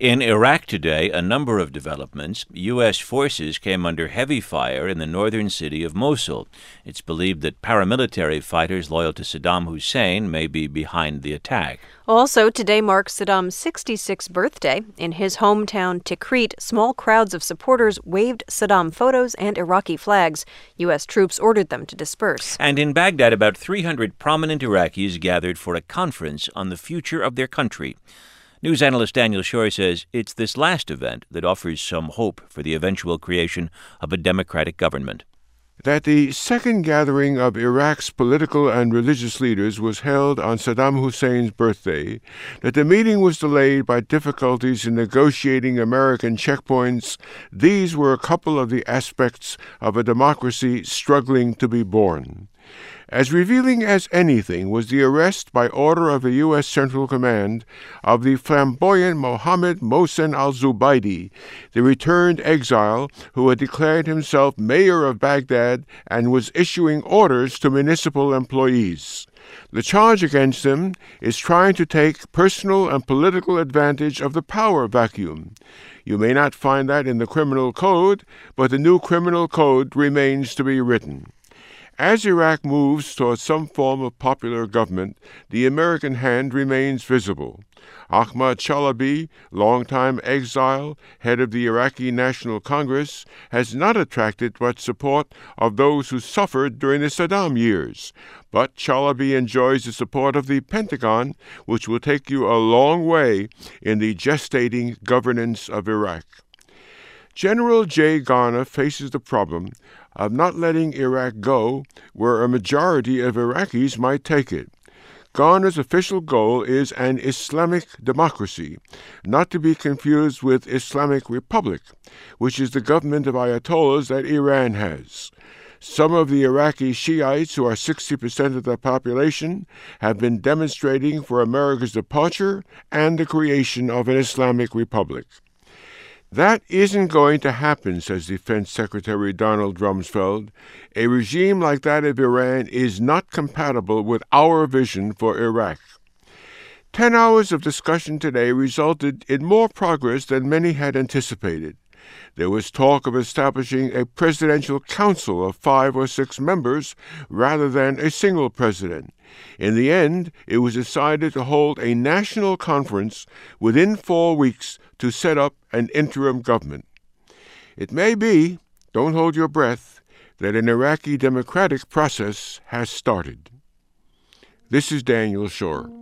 In Iraq today, a number of developments. U.S. forces came under heavy fire in the northern city of Mosul. It's believed that paramilitary fighters loyal to Saddam Hussein may be behind the attack. Also, today marks Saddam's 66th birthday. In his hometown Tikrit, small crowds of supporters waved Saddam photos and Iraqi flags. U.S. troops ordered them to disperse. And in Baghdad, about 300 prominent Iraqis gathered for a conference on the future of their country. News analyst Daniel Shore says it's this last event that offers some hope for the eventual creation of a democratic government. That the second gathering of Iraq's political and religious leaders was held on Saddam Hussein's birthday, that the meeting was delayed by difficulties in negotiating American checkpoints, these were a couple of the aspects of a democracy struggling to be born. As revealing as anything was the arrest by order of the U.S. Central Command of the flamboyant Mohammed Mohsen al-Zubaydi, the returned exile who had declared himself mayor of Baghdad and was issuing orders to municipal employees. The charge against him is trying to take personal and political advantage of the power vacuum. You may not find that in the criminal code, but the new criminal code remains to be written. As Iraq moves towards some form of popular government, the American hand remains visible. Ahmad Chalabi, longtime exile, head of the Iraqi National Congress, has not attracted much support of those who suffered during the Saddam years. But Chalabi enjoys the support of the Pentagon, which will take you a long way in the gestating governance of Iraq. General Jay Garner faces the problem of not letting Iraq go where a majority of Iraqis might take it. Garner's official goal is an Islamic democracy, not to be confused with Islamic Republic, which is the government of Ayatollahs that Iran has. Some of the Iraqi Shiites, who are 60% of the population, have been demonstrating for America's departure and the creation of an Islamic Republic. That isn't going to happen, says Defense Secretary Donald Rumsfeld. A regime like that of Iran is not compatible with our vision for Iraq. 10 hours of discussion today resulted in more progress than many had anticipated. There was talk of establishing a presidential council of 5 or 6 members rather than a single president. In the end, it was decided to hold a national conference within 4 weeks to set up an interim government. It may be, don't hold your breath, that an Iraqi democratic process has started. This is Daniel Shore.